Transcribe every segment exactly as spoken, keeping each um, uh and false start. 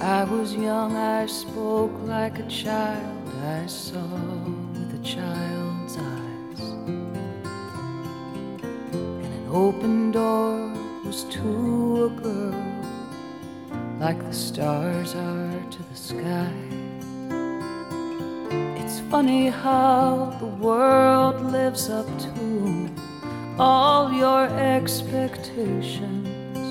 I was young, I spoke like a child, I saw with a child's eyes, and an open door was to a girl like the stars are to the sky. It's funny how the world lives up to all your expectations,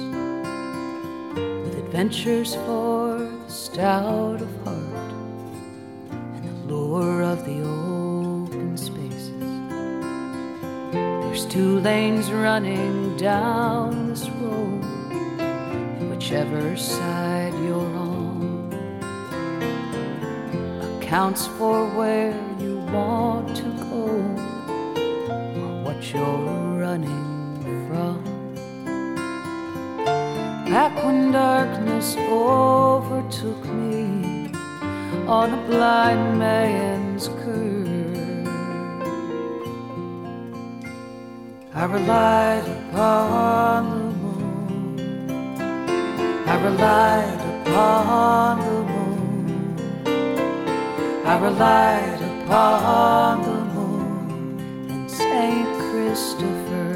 with adventures for the stout of heart and the lure of the open spaces. There's two lanes running down this road, whichever side you're on accounts for where you want to go or what you're running from. Back when darkness overtook me on a blind man's curve, I relied upon the moon, I relied upon the moon, I relied upon the moon and Saint Christopher.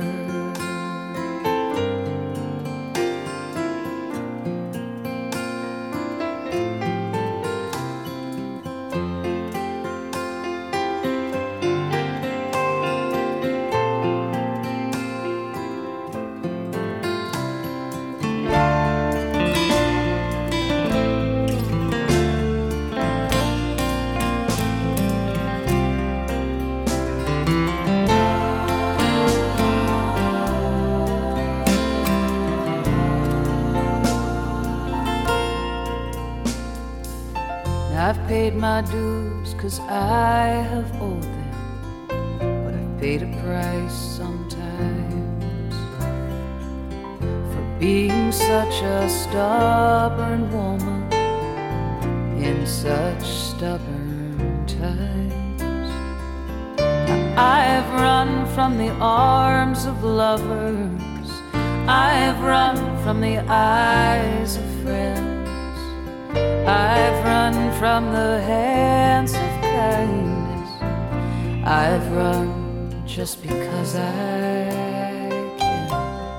I've paid my dues 'cause I have owed them, but I've paid a price sometimes for being such a stubborn woman in such stubborn times. I've run from the arms of lovers, I've run from the eyes of friends, I've run from the hands of kindness, I've run just because I can.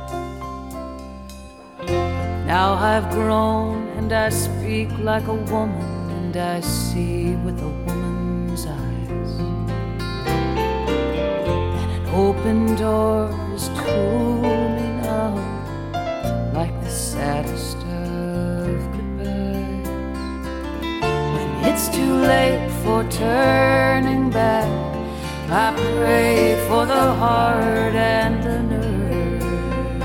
Now I've grown and I speak like a woman, and I see with a woman's eyes, and an open door is to me now like the saddest of goodbyes. It's too late for turning back, I pray for the heart and the nerve,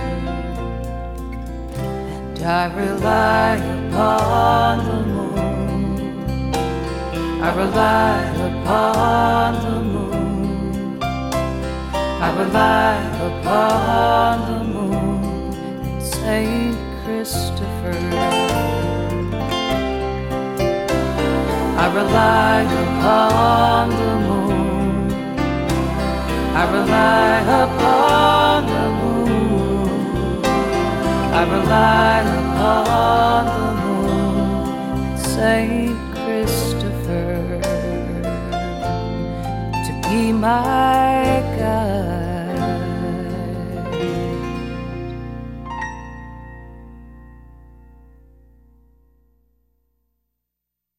and I rely upon the moon, I rely upon the moon, I rely upon the moon and Saint Christopher. I rely upon the moon, I rely upon the moon, I rely upon the moon, Saint Christopher, to be my guide.